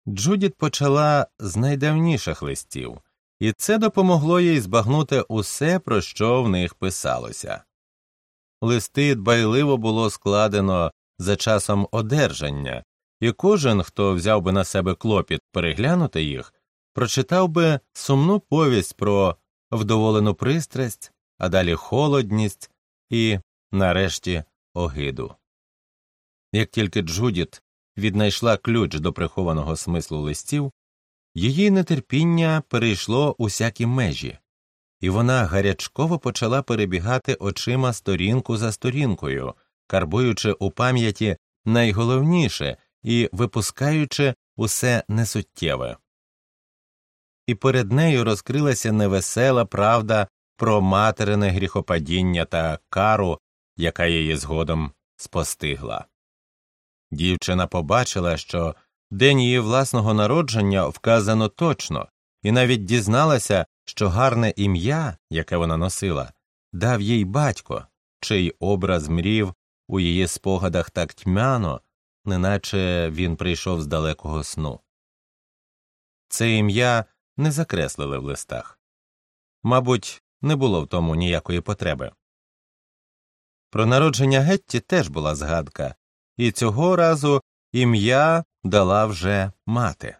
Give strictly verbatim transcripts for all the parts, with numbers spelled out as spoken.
Джудіт почала з найдавніших листів, і це допомогло їй збагнути усе, про що в них писалося. Листи дбайливо було складено за часом одержання, і кожен, хто взяв би на себе клопіт переглянути їх, прочитав би сумну повість про вдоволену пристрасть, а далі холодність і, нарешті, огиду. Як тільки Джудіт віднайшла ключ до прихованого смислу листів, її нетерпіння перейшло усякі межі, і вона гарячково почала перебігати очима сторінку за сторінкою, карбуючи у пам'яті найголовніше і випускаючи усе несуттєве. І перед нею розкрилася невесела правда про материне гріхопадіння та кару, яка її згодом спостигла. Дівчина побачила, що день її власного народження вказано точно, і навіть дізналася, що гарне ім'я, яке вона носила, дав їй батько, чий образ мрів у її спогадах так тьмяно, неначе він прийшов з далекого сну. Це ім'я не закреслили в листах. Мабуть, не було в тому ніякої потреби. Про народження Гетті теж була згадка, і цього разу ім'я дала вже мати.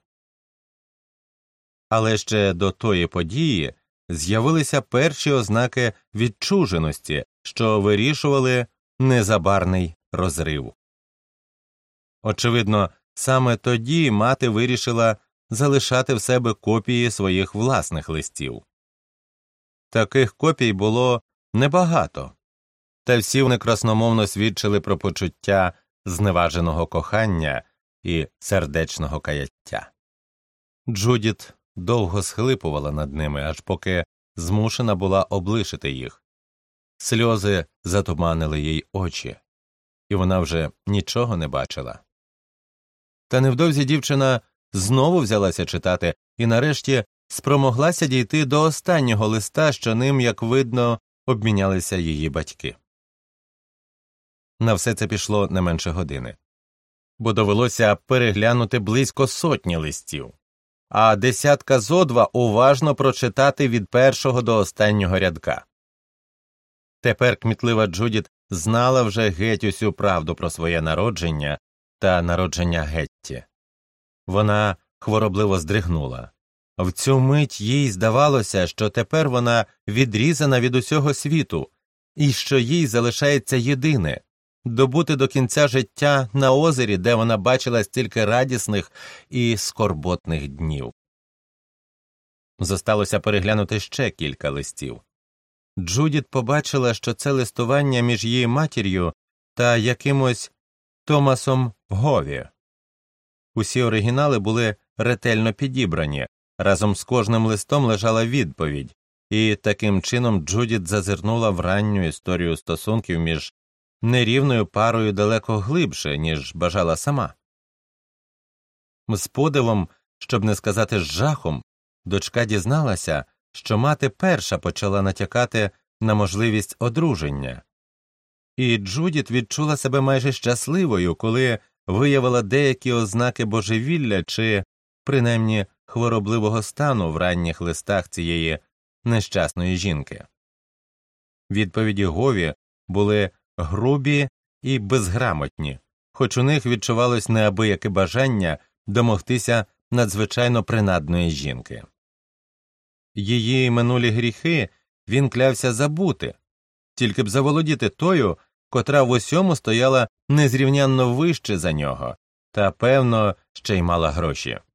Але ще до тої події з'явилися перші ознаки відчуженості, що вирішували незабарний розрив. Очевидно, саме тоді мати вирішила залишати в себе копії своїх власних листів. Таких копій було небагато, та всі вони красномовно свідчили про почуття зневаженого кохання і сердечного каяття. Джудіт довго схлипувала над ними, аж поки змушена була облишити їх. Сльози затуманили їй очі, і вона вже нічого не бачила. Та невдовзі дівчина знову взялася читати і нарешті спромоглася дійти до останнього листа, що ним, як видно, обмінялися її батьки. На все це пішло не менше години, бо довелося переглянути близько сотні листів, а десятка зо два уважно прочитати від першого до останнього рядка. Тепер кмітлива Джудіт знала вже геть усю правду про своє народження та народження Гетті. Вона хворобливо здригнула. В цю мить їй здавалося, що тепер вона відрізана від усього світу, і що їй залишається єдине – добути до кінця життя на озері, де вона бачила стільки радісних і скорботних днів. Зосталося переглянути ще кілька листів. Джудіт побачила, що це листування між її матір'ю та якимось Томасом Гові. Усі оригінали були ретельно підібрані, разом з кожним листом лежала відповідь, і таким чином Джудіт зазирнула в ранню історію стосунків між нерівною парою далеко глибше, ніж бажала сама. З подивом, щоб не сказати з жахом, дочка дізналася, що мати перша почала натякати на можливість одруження. І Джудіт відчула себе майже щасливою, коли виявила деякі ознаки божевілля чи, принаймні, хворобливого стану в ранніх листах цієї нещасної жінки. Відповіді Гові були грубі і безграмотні, хоч у них відчувалось неабияке бажання домогтися надзвичайно принадної жінки. Її минулі гріхи він клявся забути, тільки б заволодіти тою, котра в усьому стояла незрівнянно вище за нього, та, певно, ще й мала гроші.